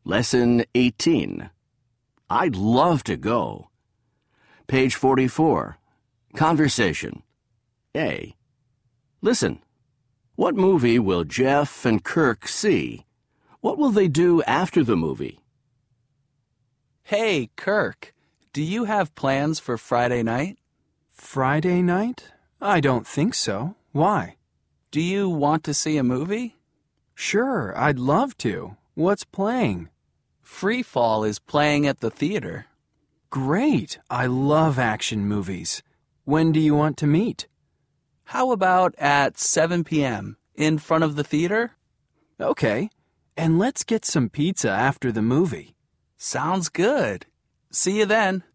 Lesson 18. I'd love to go. Page 44. Conversation. A. Listen. What movie will Jeff and Kirk see? What will they do after the movie? Hey, Kirk, do you have plans for Friday night? Friday night? I don't think so. Why? Do you want to see a movie? Sure, I'd love to. What's playing? Free Fall is playing at the theater. Great! I love action movies. When do you want to meet? How about at 7 p.m. in front of the theater? Okay, and let's get some pizza after the movie. Sounds good. See you then.